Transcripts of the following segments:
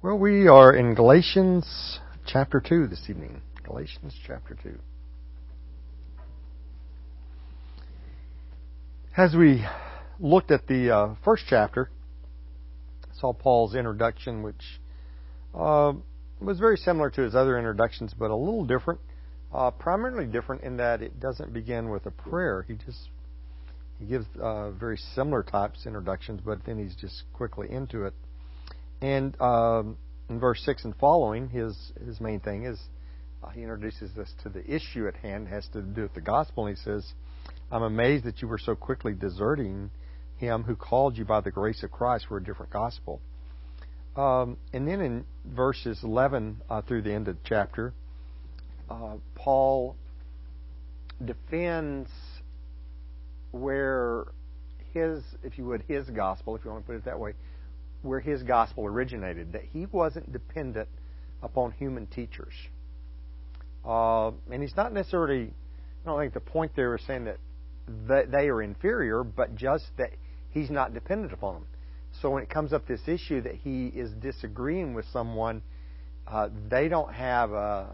Well, we are in Galatians chapter 2 this evening. Galatians chapter 2. As we looked at the first chapter, saw Paul's introduction, which was very similar to his other introductions, but a little different. Primarily different in that it doesn't begin with a prayer. He gives very similar types introductions, but then he's just quickly into it. And in verse 6 and following, his main thing is he introduces us to the issue at hand. It has to do with the gospel. And he says, I'm amazed that you were so quickly deserting him who called you by the grace of Christ for a different gospel. And then in verses 11 through the end of the chapter, Paul defends where his gospel, if you want to put it that way, where his gospel originated, that he wasn't dependent upon human teachers. And he's not necessarily, I don't think the point there is saying that they are inferior, but just that he's not dependent upon them. So when it comes up this issue that he is disagreeing with someone, they don't have a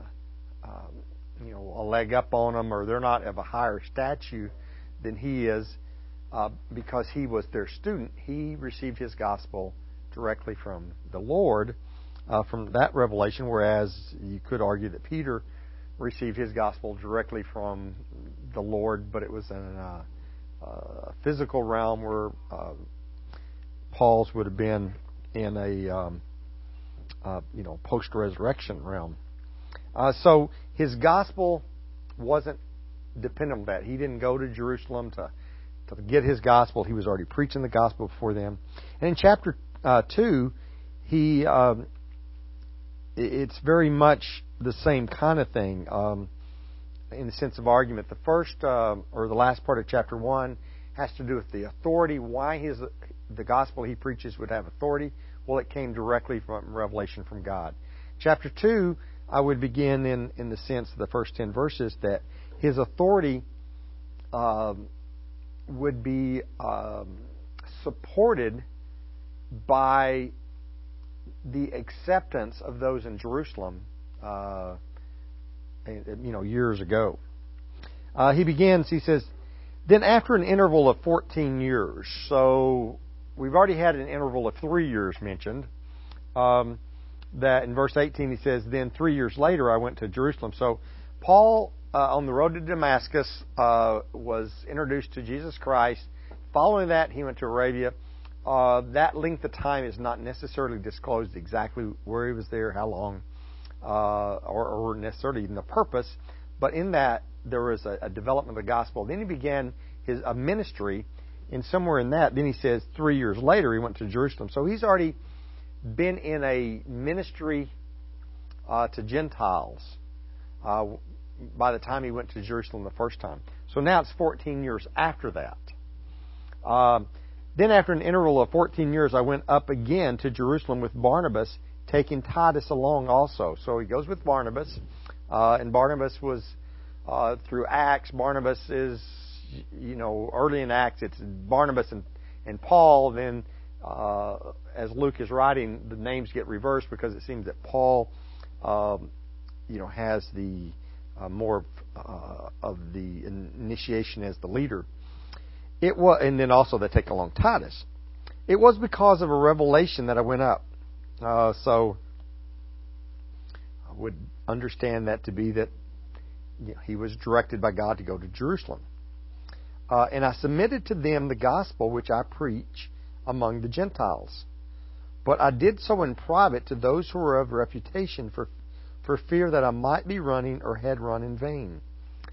leg up on them, or they're not of a higher stature than he is, because he was their student. He received his gospel directly from the Lord, from that revelation, whereas you could argue that Peter received his gospel directly from the Lord, but it was in a physical realm, where Paul's would have been in a post-resurrection realm. So his gospel wasn't dependent on that. He didn't go to Jerusalem to get his gospel. He was already preaching the gospel before them. And in chapter 2, it's very much the same kind of thing in the sense of argument. The first or the last part of chapter 1 has to do with the authority, why the gospel he preaches would have authority. Well, it came directly from revelation from God. Chapter 2, I would begin in the sense of the first 10 verses that his authority would be supported by the acceptance of those in Jerusalem, years ago. He begins, he says, then after an interval of 14 years, so we've already had an interval of 3 years mentioned, that in verse 18 he says, then 3 years later I went to Jerusalem. So Paul, on the road to Damascus, was introduced to Jesus Christ. Following that, he went to Arabia. That length of time is not necessarily disclosed exactly where he was there, how long, or necessarily even the purpose. But in that, there was a development of the gospel. Then he began a ministry, and somewhere in that, then he says 3 years later he went to Jerusalem. So he's already been in a ministry to Gentiles by the time he went to Jerusalem the first time. So now it's 14 years after that. Then after an interval of 14 years, I went up again to Jerusalem with Barnabas, taking Titus along also. So he goes with Barnabas, and Barnabas was through Acts. Barnabas is, early in Acts, it's Barnabas and Paul. Then, as Luke is writing, the names get reversed because it seems that Paul, has the more of the initiation as the leader. It was, and then also they take along Titus. It was because of a revelation that I went up. So I would understand that to be that he was directed by God to go to Jerusalem. And I submitted to them the gospel which I preach among the Gentiles. But I did so in private to those who were of reputation, for fear that I might be running or had run in vain.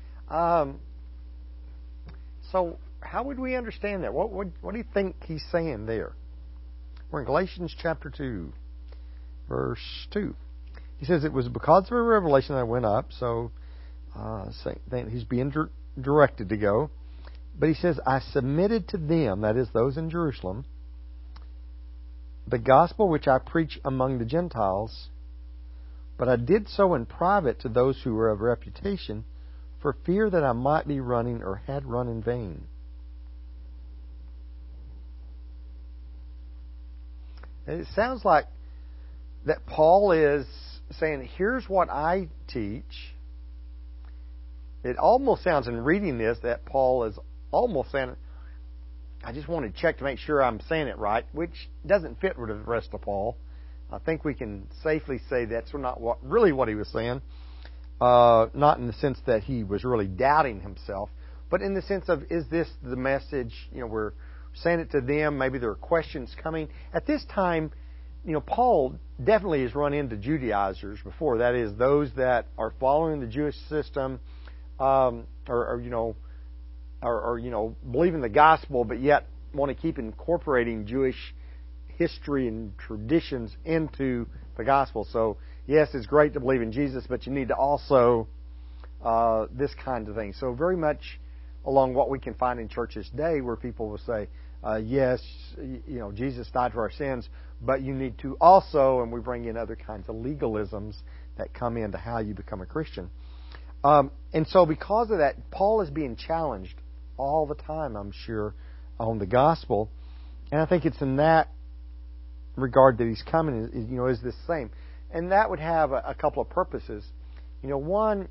So how would we understand that? What do you think he's saying there? We're in Galatians chapter 2, verse 2. He says, it was because of a revelation that I went up, so he's being directed to go. But he says, I submitted to them, that is those in Jerusalem, the gospel which I preach among the Gentiles, but I did so in private to those who were of reputation, for fear that I might be running or had run in vain. It sounds like that Paul is saying, here's what I teach. It almost sounds in reading this that Paul is almost saying, I just want to check to make sure I'm saying it right, which doesn't fit with the rest of Paul. I think we can safely say that's not really what he was saying. Not in the sense that he was really doubting himself, but in the sense of, is this the message? We're saying it to them. Maybe there are questions coming. At this time, Paul definitely has run into Judaizers before. That is, those that are following the Jewish system, or believe in the gospel, but yet want to keep incorporating Jewish history and traditions into the gospel. So, yes, it's great to believe in Jesus, but you need to also this kind of thing. So, very much along what we can find in churches today, where people will say, yes, Jesus died for our sins, but you need to also, and we bring in other kinds of legalisms that come into how you become a Christian. And so because of that, Paul is being challenged all the time, I'm sure, on the gospel. And I think it's in that regard that he's coming, is this same. And that would have a couple of purposes. One,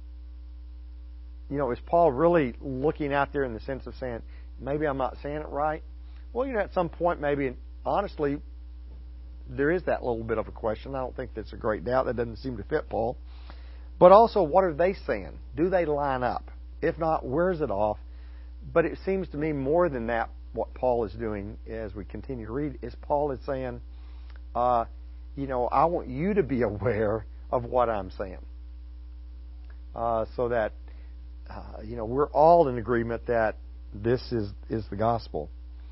is Paul really looking out there in the sense of saying, maybe I'm not saying it right? Well, at some point, maybe, honestly, there is that little bit of a question. I don't think that's a great doubt. That doesn't seem to fit Paul. But also, what are they saying? Do they line up? If not, where's it off? But it seems to me more than that, what Paul is doing as we continue to read, is Paul is saying, I want you to be aware of what I'm saying. So that, we're all in agreement that this is the gospel.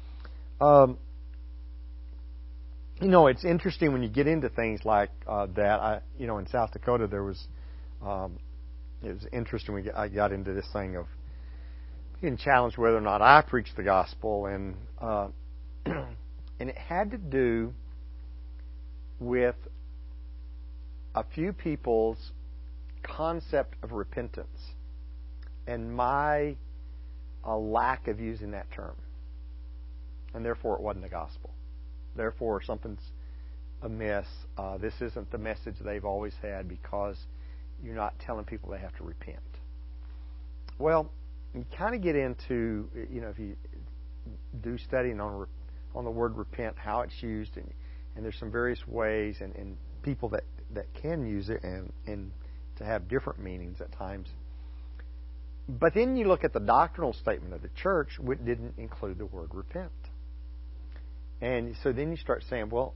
It's interesting when you get into things like that. In South Dakota, there was, it was interesting. I got into this thing of being challenged whether or not I preached the gospel, and and it had to do with a few people's concept of repentance and my lack of using that term, and therefore it wasn't the gospel. Therefore, something's amiss. This isn't the message they've always had, because you're not telling people they have to repent. Well, you kind of get into, if you do studying on the word repent, how it's used, and there's some various ways and people that can use it and to have different meanings at times. But then you look at the doctrinal statement of the church, which didn't include the word repent. And so then you start saying, well,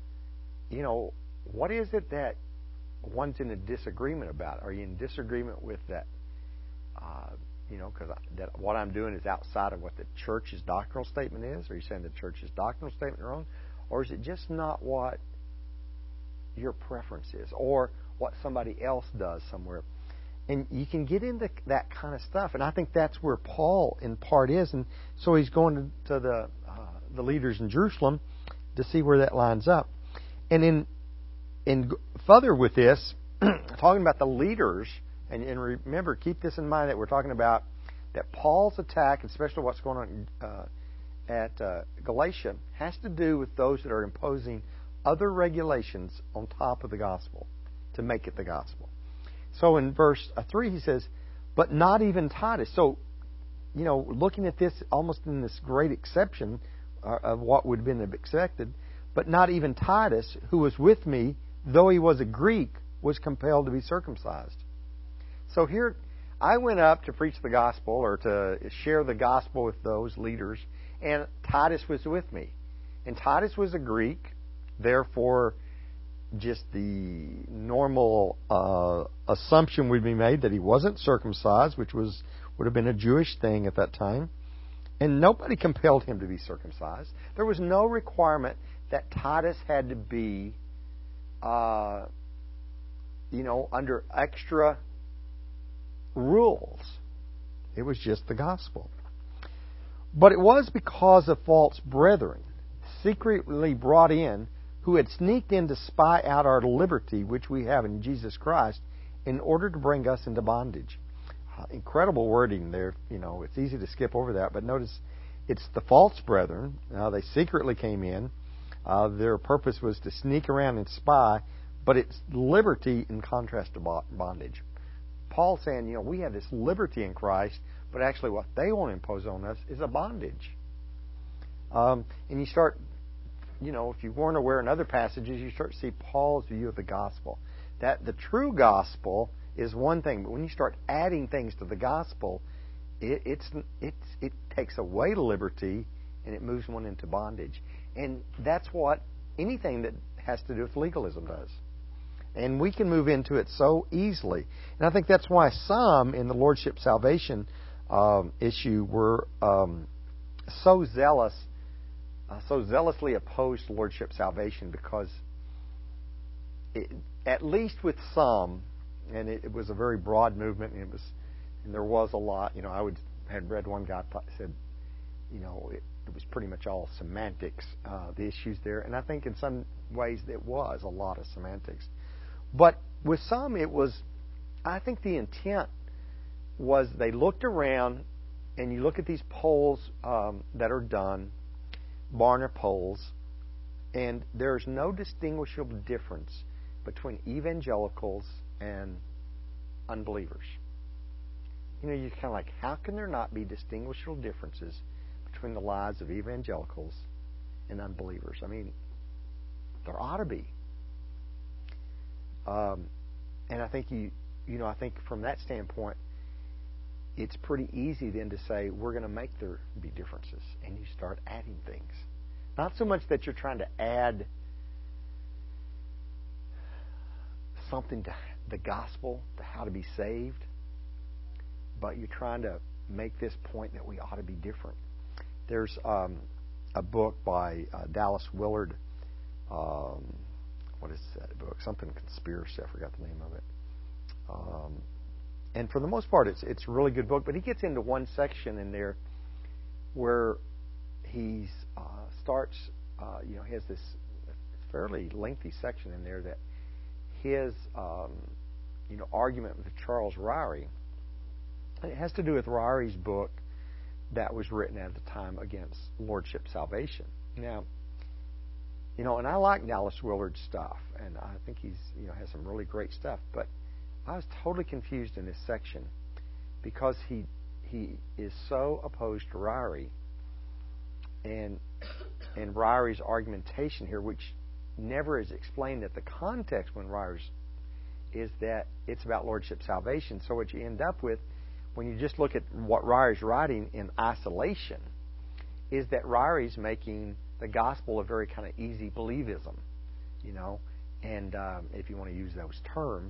what is it that one's in a disagreement about? Are you in disagreement with that? Because that what I'm doing is outside of what the church's doctrinal statement is? Are you saying the church's doctrinal statement is wrong? Or is it just not what your preference is, or what somebody else does somewhere? And you can get into that kind of stuff, and I think that's where Paul in part is. And so he's going to the leaders in Jerusalem to see where that lines up. And in further with this, talking about the leaders, and remember, keep this in mind, that we're talking about that Paul's attack, especially what's going on at Galatia, has to do with those that are imposing other regulations on top of the gospel to make it the gospel. So in verse 3 he says, but not even Titus. So, looking at this almost in this great exception of what would have been expected, but not even Titus, who was with me, though he was a Greek, was compelled to be circumcised. So here, I went up to preach the gospel, or to share the gospel with those leaders, and Titus was with me. And Titus was a Greek, therefore just the normal assumption would be made that he wasn't circumcised, which would have been a Jewish thing at that time. And nobody compelled him to be circumcised. There was no requirement that Titus had to be, under extra rules. It was just the gospel. But it was because of false brethren, secretly brought in, who had sneaked in to spy out our liberty, which we have in Jesus Christ, in order to bring us into bondage. Incredible wording there. It's easy to skip over that, but notice it's the false brethren. Now, they secretly came in. Their purpose was to sneak around and spy, but it's liberty in contrast to bondage. Paul's saying, we have this liberty in Christ, but actually what they want to impose on us is a bondage. And you start, if you weren't aware in other passages, you start to see Paul's view of the gospel. That the true gospel is one thing, but when you start adding things to the gospel, it takes away liberty and it moves one into bondage. And that's what anything that has to do with legalism does. And we can move into it so easily. And I think that's why some in the Lordship salvation issue were so zealously opposed to Lordship salvation, because at least with some, and it was a very broad movement, and there was a lot. I had read one guy said, it was pretty much all semantics, the issues there, and I think in some ways it was a lot of semantics. But with some, I think the intent was they looked around, and you look at these polls that are done, Barna polls, and there's no distinguishable difference between evangelicals and unbelievers. You're kind of like, how can there not be distinguishable differences between the lives of evangelicals and unbelievers? I mean, there ought to be. And I think I think from that standpoint, it's pretty easy then to say we're going to make there be differences, and you start adding things. Not so much that you're trying to add something to the gospel, to how to be saved, but you're trying to make this point that we ought to be different. There's a book by Dallas Willard. What is that book? Something conspiracy. I forgot the name of it. And for the most part, it's a really good book. But he gets into one section in there where he starts. He has this fairly lengthy section in there that his argument with Charles Ryrie. And it has to do with Ryrie's book that was written at the time against Lordship salvation. Now, and I like Dallas Willard's stuff, and I think he's has some really great stuff. But I was totally confused in this section because he is so opposed to Ryrie and Ryrie's argumentation here, which never is explained that the context when Ryrie's is that it's about Lordship salvation. So what you end up with, when you just look at what Ryrie's writing in isolation, is that Ryrie's making the gospel a very kind of easy believism, and if you want to use those terms,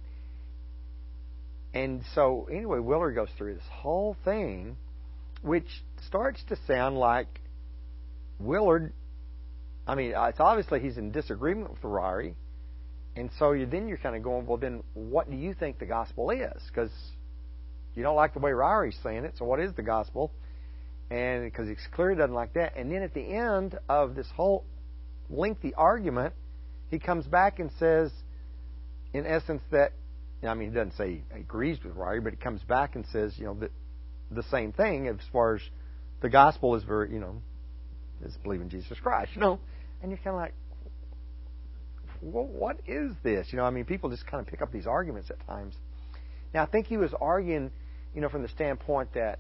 and so anyway, Willard goes through this whole thing, which starts to sound like Willard. I mean, it's obviously he's in disagreement with Ryrie, and so you're kind of going, well, then what do you think the gospel is? Because you don't like the way Ryrie's saying it, so what is the gospel? And because he clearly doesn't like that. And then at the end of this whole lengthy argument, he comes back and says, in essence, that, he doesn't say he agrees with Ryrie, but he comes back and says, that the same thing as far as the gospel is very, is believe in Jesus Christ, And you're kind of like, well, what is this? People just kind of pick up these arguments at times. Now, I think he was arguing, from the standpoint that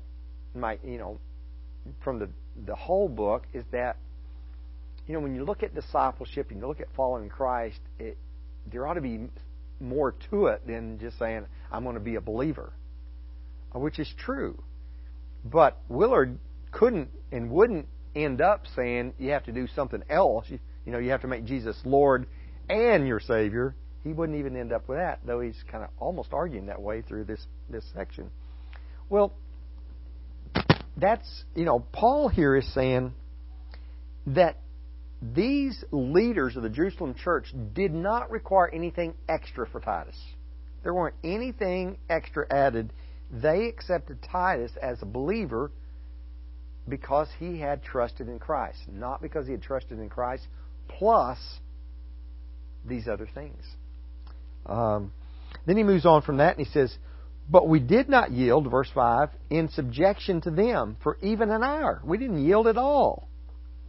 from the whole book is that, when you look at discipleship and you look at following Christ, there ought to be more to it than just saying, I'm going to be a believer, which is true. But Willard couldn't and wouldn't end up saying you have to do something else. You have to make Jesus Lord and your Savior. He wouldn't even end up with that, though he's kind of almost arguing that way through this section. Well, that's, Paul here is saying that these leaders of the Jerusalem church did not require anything extra for Titus. There weren't anything extra added. They accepted Titus as a believer because he had trusted in Christ, not because he had trusted in Christ plus these other things. Then he moves on from that and he says, but we did not yield, verse 5, in subjection to them for even an hour. We didn't yield at all.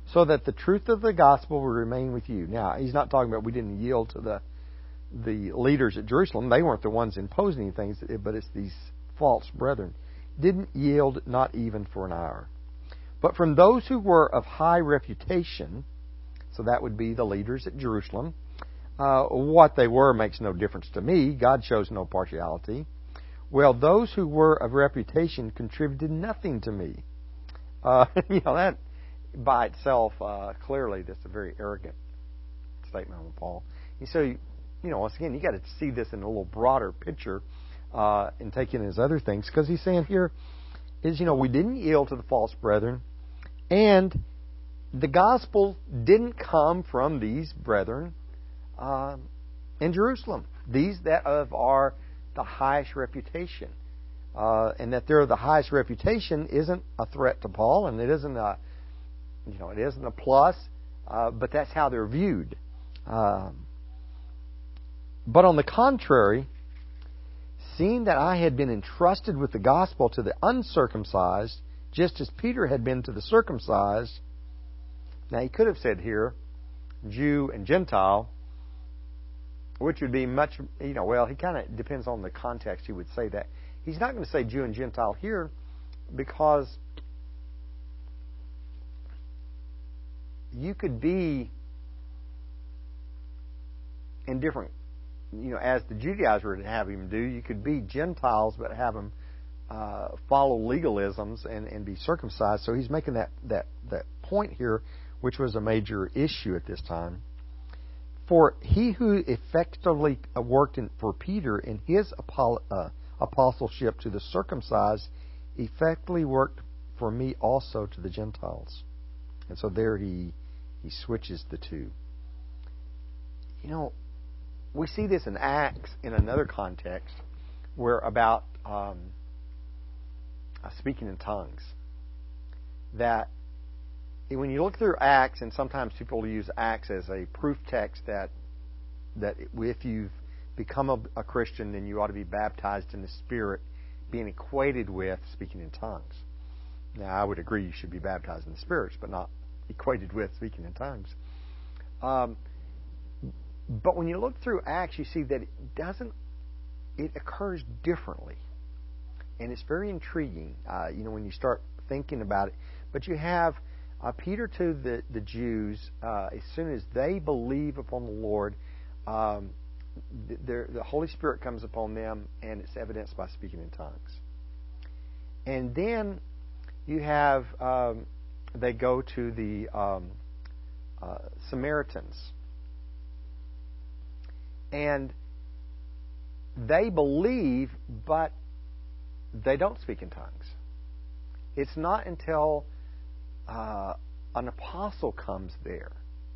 so that the truth of the gospel will remain with you. Now, he's not talking about we didn't yield to the leaders at Jerusalem. They weren't the ones imposing things, but it's these false brethren. Didn't yield, not even for an hour. But from those who were of high reputation, so that would be the leaders at Jerusalem, what they were makes no difference to me. God shows no partiality. Well, those who were of reputation contributed nothing to me. That by itself, clearly, that's a very arrogant statement on Paul. And so, once again, you got to see this in a little broader picture and take in his other things, because he's saying here is, we didn't yield to the false brethren, and the gospel didn't come from these brethren in Jerusalem. These that are the highest reputation. And that they're the highest reputation isn't a threat to Paul, and it isn't a plus, but that's how they're viewed. But on the contrary, seeing that I had been entrusted with the gospel to the uncircumcised, just as Peter had been to the circumcised. Now, he could have said here, Jew and Gentile, which would be much, he kind of depends on the context he would say that. He's not going to say Jew and Gentile here because you could be in different, as the Judaizers would have him do, you could be Gentiles but have them follow legalisms and be circumcised. So he's making that point here, which was a major issue at this time. For he who effectively worked for Peter in his apostleship to the circumcised effectively worked for me also to the Gentiles. And so there he switches the two. We see this in Acts in another context where about speaking in tongues. That when you look through Acts, and sometimes people use Acts as a proof text that if you've become a Christian, then you ought to be baptized in the Spirit, being equated with speaking in tongues. Now, I would agree you should be baptized in the Spirit, but not equated with speaking in tongues. But when you look through Acts, you see that it occurs differently. And it's very intriguing, when you start thinking about it. But you have Peter to the Jews, as soon as they believe upon the Lord, the Holy Spirit comes upon them, and it's evidenced by speaking in tongues. And then you have, they go to the Samaritans. And they believe, but they don't speak in tongues. It's not until an apostle comes there.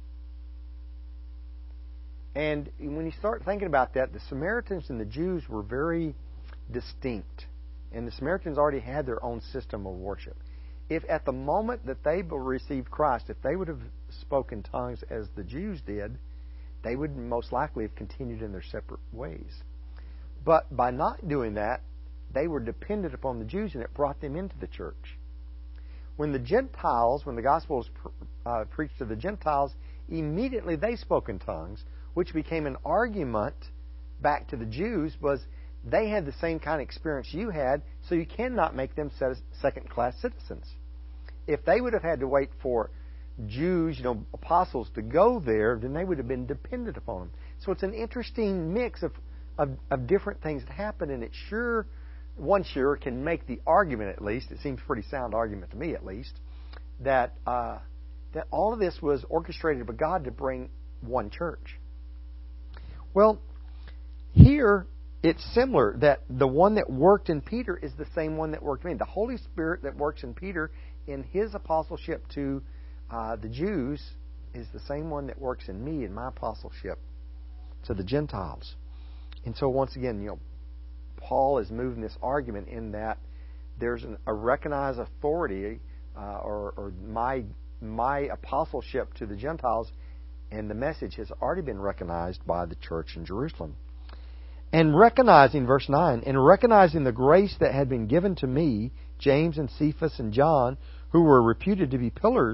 And when you start thinking about that, the Samaritans and the Jews were very distinct. And the Samaritans already had their own system of worship. If at the moment that they received Christ, if they would have spoken tongues as the Jews did, they would most likely have continued in their separate ways. But by not doing that, they were dependent upon the Jews, and it brought them into the church. When the gospel was preached to the Gentiles, immediately they spoke in tongues, which became an argument back to the Jews, was they had the same kind of experience you had, so you cannot make them second-class citizens. If they would have had to wait for Jews, apostles to go there, then they would have been dependent upon them. So it's an interesting mix of different things that happen, and it one can make the argument, at least, it seems a pretty sound argument to me at least, that all of this was orchestrated by God to bring one church. Well, here it's similar, that the one that worked in Peter is the same one that worked in me. The Holy Spirit that works in Peter in his apostleship to the Jews is the same one that works in me in my apostleship to the Gentiles. And so once again, Paul is moving this argument in that there's a recognized authority or my apostleship to the Gentiles, and the message has already been recognized by the church in Jerusalem. And recognizing, verse 9, and recognizing the grace that had been given to me, James and Cephas and John, who were reputed to be pillars,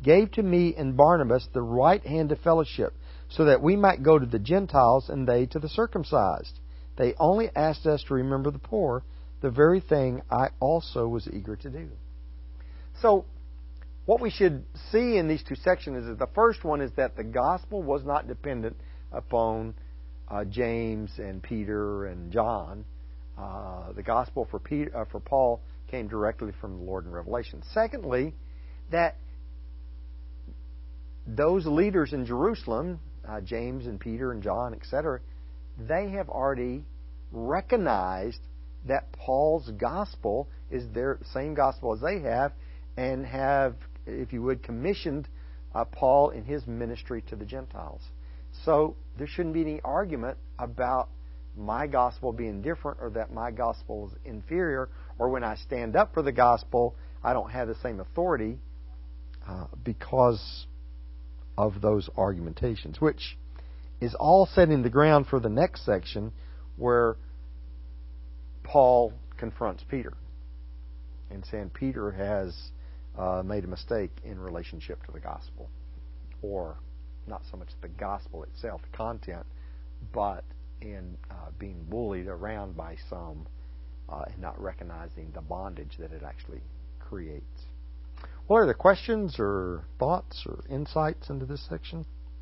gave to me and Barnabas the right hand of fellowship, so that we might go to the Gentiles and they to the circumcised. They only asked us to remember the poor, the very thing I also was eager to do. So, what we should see in these two sections is the first one is that the gospel was not dependent upon James and Peter and John. The gospel for Paul came directly from the Lord in Revelation. Secondly, that those leaders in Jerusalem, James and Peter and John, etc., they have already recognized that Paul's gospel is their same gospel as they have, and have, if you would, commissioned Paul in his ministry to the Gentiles. So there shouldn't be any argument about my gospel being different, or that my gospel is inferior, or when I stand up for the gospel, I don't have the same authority because of those argumentations, which is all setting the ground for the next section where Paul confronts Peter and saying Peter has made a mistake in relationship to the gospel, or not so much the gospel itself, the content, but in being bullied around by some and not recognizing the bondage that it actually creates. What are the questions or thoughts or insights into this section?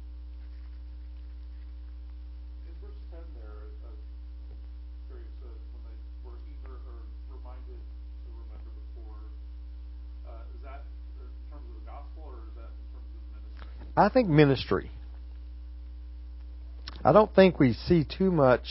In verse 10 there, curious, when they were eager or reminded to remember the poor, is that in terms of the gospel, or is that in terms of ministry? I think ministry. I don't think we see too much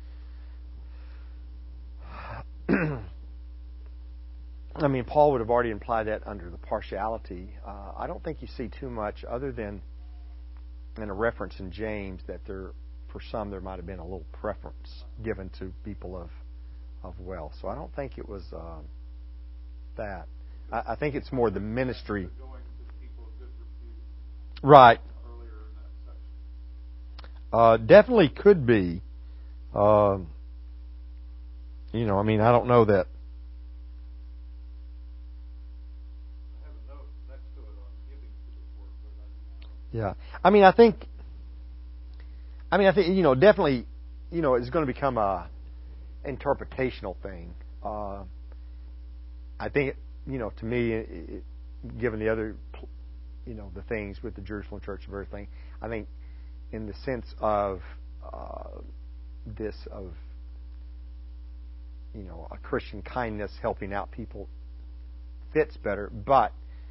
I mean, Paul would have already implied that under the partiality. I don't think you see too much other than in a reference in James that there, for some, there might have been a little preference given to people of wealth. So I don't think it was that. I think it's more the ministry. Going to people of good repute. Right. Earlier in that section. Definitely could be. I mean, I don't know that. I have a note next to it on giving to the poor, but Yeah. I think, definitely, it's going to become a interpretational thing. I think, to me, given the other, the things with the Jerusalem church and everything, I think in the sense of a Christian kindness, helping out people fits better, but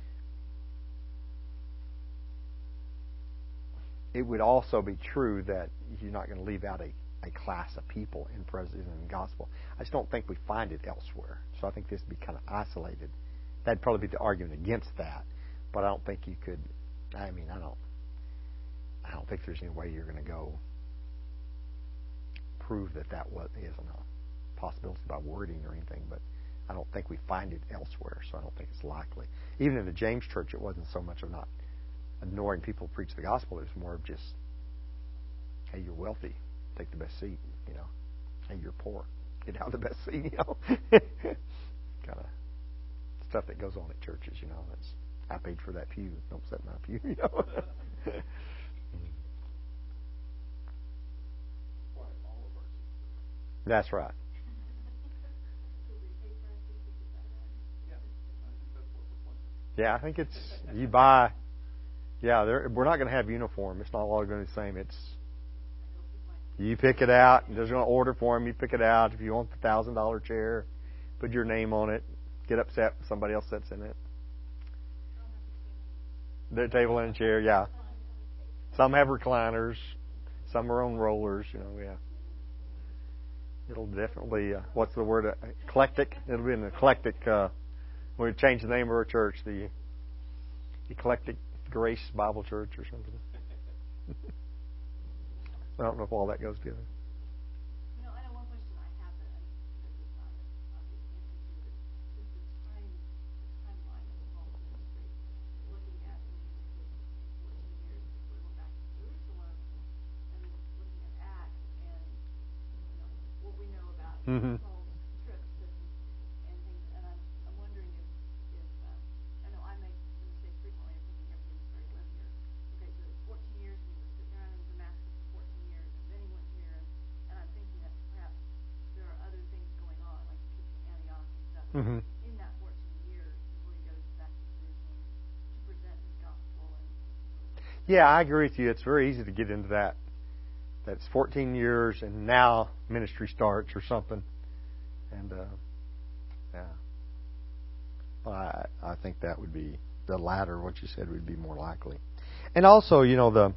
it would also be true that you're not going to leave out a class of people in presenting the gospel. I just don't think we find it elsewhere. So I think this would be kind of isolated. That'd probably be the argument against that. But I don't think you could. I don't think there's any way you're going to go prove that isn't a possibility by wording or anything. But I don't think we find it elsewhere. So I don't think it's likely. Even in the James church, it wasn't so much of not ignoring people who preach the gospel. It was more of just, hey, you're wealthy, take the best seat. Hey, you're poor, get out of the best seat. Kind of stuff that goes on at churches. That's, I paid for that pew, don't sit in my pew. That's right. Yeah, I think it's you buy. Yeah, we're not going to have uniform. It's not all going to be the same. It's you pick it out. There's going to order for them. You pick it out. If you want the $1,000 chair, put your name on it. Get upset when somebody else sits in it. Their table and chair, yeah. Some have recliners. Some are on rollers. Yeah. It'll definitely. What's the word? Eclectic. It'll be an eclectic. We change the name of our church, the Eclectic Grace Bible Church or something. I don't know if all that goes together. I know one question I have that is not an obvious answer to it. Since the timeline of Paul's ministry, looking at 14 years, we're going back to Jerusalem, and then looking at Acts, and what we know about Paul's trips and things. And I'm wondering if I know I make the mistake frequently of thinking everything's Mm-hmm. in that 14 years before he goes back to Jerusalem to present his gospel and Yeah, I agree with you. It's very easy to get into that. That's 14 years, and now ministry starts or something. And yeah, well, I think that would be the latter. What you said would be more likely. And also, the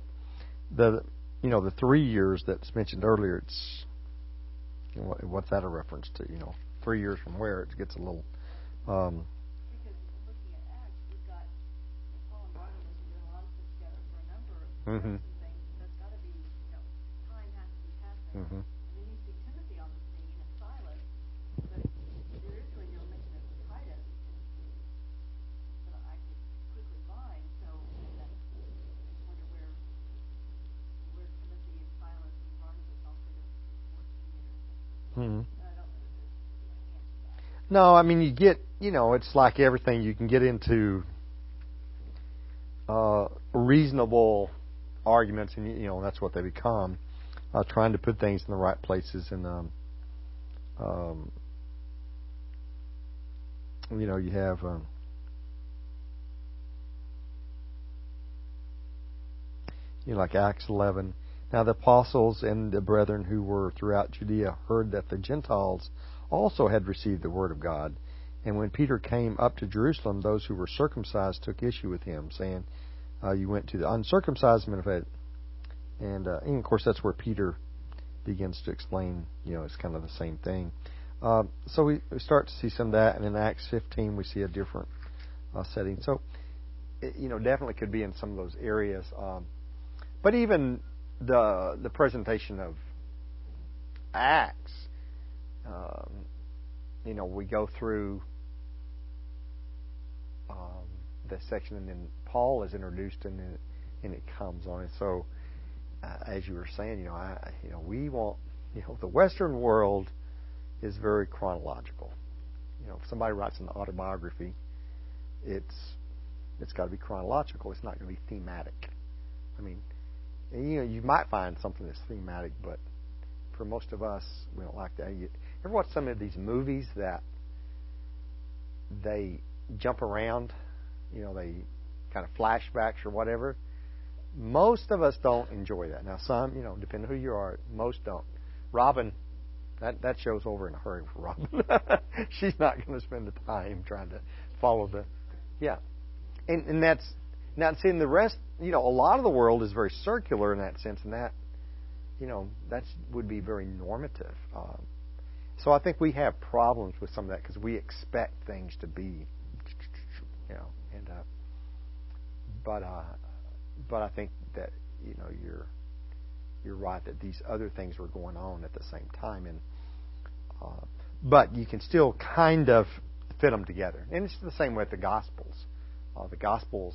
3 years that's mentioned earlier. It's what's that a reference to? 3 years from where it gets a little. because looking at Acts, we've got Paul and Barnabas doing a lot of stuff together for a number of Mm-hmm. some things. That's got to be, time has to be passing. Mm-hmm. And then you see Timothy on the scene and Silas, but there is really no mention of Titus that I could quickly find. So then I wonder where Timothy and Silas and Barnabas all fit in 14 years. Mm-hmm. I don't know that there's an answer to that. No, I mean you get, it's like everything. You can get into reasonable arguments, and that's what they become, trying to put things in the right places, and you have like Acts 11. Now the apostles and the brethren who were throughout Judea heard that the Gentiles also had received the word of God. And when Peter came up to Jerusalem, those who were circumcised took issue with him, saying, you went to the uncircumcised men of it. And of course, that's where Peter begins to explain, it's kind of the same thing. So we start to see some of that. And in Acts 15, we see a different setting. So, definitely could be in some of those areas. But even the presentation of Acts, we go through the section, and then Paul is introduced, and it comes on. And so, as you were saying, we want, the Western world is very chronological. If somebody writes an autobiography, it's got to be chronological. It's not going to be thematic. I mean, you might find something that's thematic, but for most of us, we don't like that. You ever watch some of these movies that they jump around? They kind of flashbacks or whatever. Most of us don't enjoy that. Now, some, depending on who you are, most don't. Robin, that show's over in a hurry for Robin. She's not going to spend the time trying to follow yeah. And that's, now seeing the rest, a lot of the world is very circular in that sense, and that, that would be very normative. So I think we have problems with some of that because we expect things to be, and but I think that you're right that these other things were going on at the same time, and but you can still kind of fit them together, and it's the same way with the Gospels. The Gospels,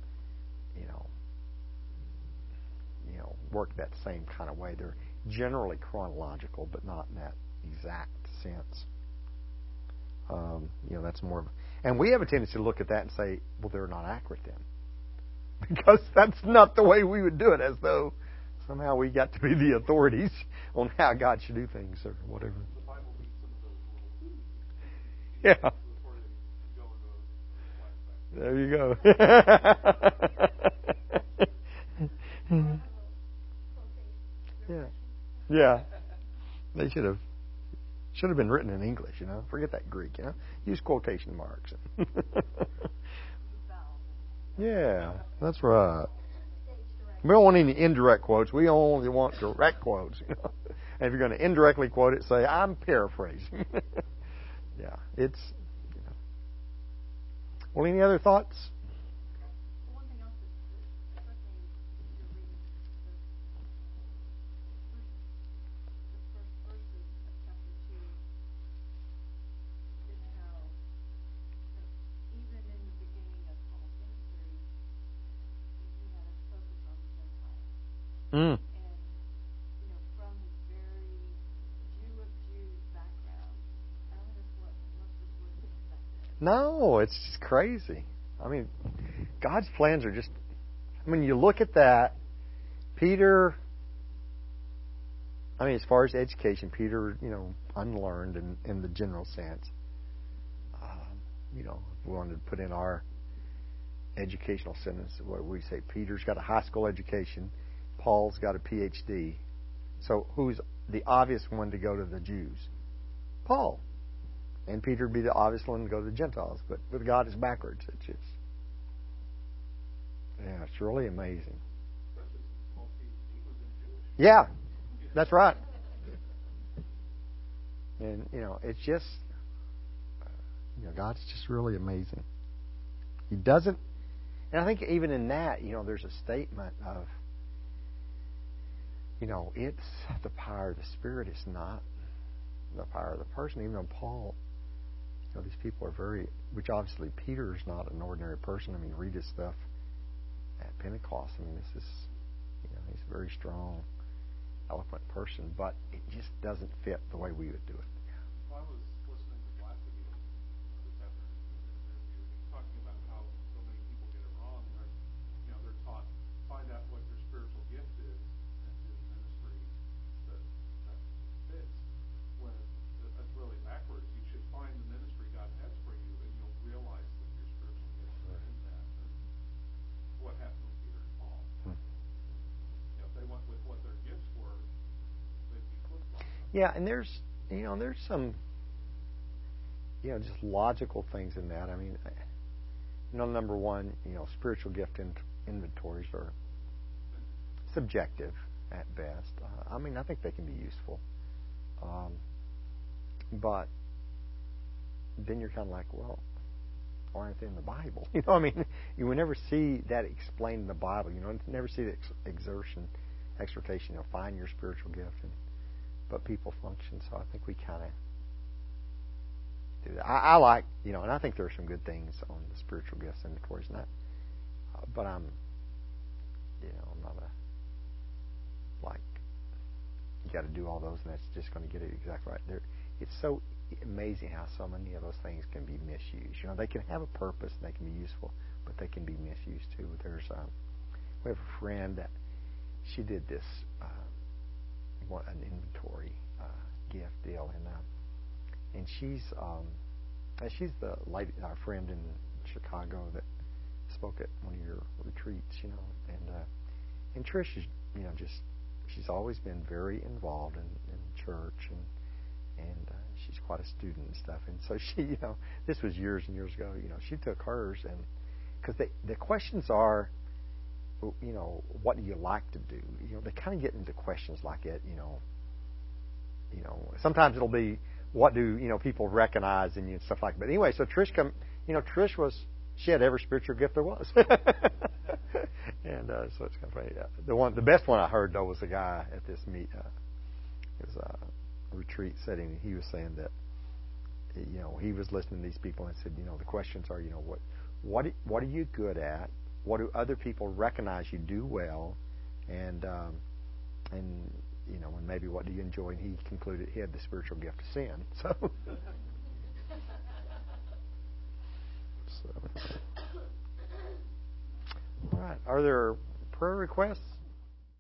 work that same kind of way. They're generally chronological, but not in that exact sense. That's more of, and we have a tendency to look at that and say, well, they're not accurate then, because that's not the way we would do it, as though somehow we got to be the authorities on how God should do things or whatever. The Bible needs some of those little Yeah. before they go into a flashback. There you go. Yeah. Yeah. They should have been written in English, Forget that Greek, Use quotation marks. Yeah, that's right. We don't want any indirect quotes. We only want direct quotes. And if you're going to indirectly quote it, say, I'm paraphrasing. Yeah, it's. Well, any other thoughts? One thing else that struck me as you're reading the first verses of chapter 2 is how even in the beginning of Paul's ministry, he had a focus on the Gentiles. Mm. And, from his very Jew of Jews background, I don't think that's what most of us would have expected. No, it's just crazy. I mean, God's plans are just. You look at that, Peter. As far as education, Peter, unlearned in the general sense. if we wanted to put in our educational sentence, what we say, Peter's got a high school education, Paul's got a PhD. So who's the obvious one to go to the Jews? Paul. And Peter would be the obvious one to go to the Gentiles. But with God, it's backwards. It's just, it's really amazing. Yeah, that's right. And, it's just, God's just really amazing. He doesn't, and I think even in that, there's a statement of, it's the power of the Spirit. It's not the power of the person. Even though Paul, these people are very, which obviously Peter is not an ordinary person. I mean, read his stuff at Pentecost. I mean, this is, he's a very strong, eloquent person, but it just doesn't fit the way we would do it. Well, I was listening to Blasphemy this afternoon in an interview, and he's talking about how so many people get it wrong. They're taught, find out what your spiritual gift is and do the ministry that fits. When that's really backwards. You should find the ministry God has for you, and you'll realize that your spiritual gifts are in that. And what happened with Peter and Paul? If they went with what their gifts were, they'd be flip-flopped. Yeah, and there's some, just logical things in that. I mean, number one, spiritual gift inventories are subjective at best. I think they can be useful. But then you're kind of like, well, why aren't they in the Bible? You would never see that explained in the Bible. You never see the exhortation, find your spiritual gift. But people function, so I think we kind of do that. I like, and I think there are some good things on the spiritual gifts inventories, but I'm not you got to do all those, and that's just going to get it exactly right. It's so amazing how so many of those things can be misused. They can have a purpose and they can be useful, but they can be misused too. We have a friend that she did this an inventory gift deal, and she's the lady, our friend in Chicago that spoke at one of your retreats, and Trish is she's always been very involved in church, and she's quite a student and stuff. And so she, this was years and years ago. She took hers, and because the questions are, what do you like to do? They kind of get into questions like it. Sometimes it'll be, what do people recognize in you and stuff like that. But anyway, so Trish she had every spiritual gift there was. And so it's kind of funny. The best one I heard though was a guy at this it was a retreat setting. He was saying that he was listening to these people and said, the questions are, what are you good at? What do other people recognize you do well? And and maybe what do you enjoy? And he concluded he had the spiritual gift of sin. So. All right. Are there prayer requests?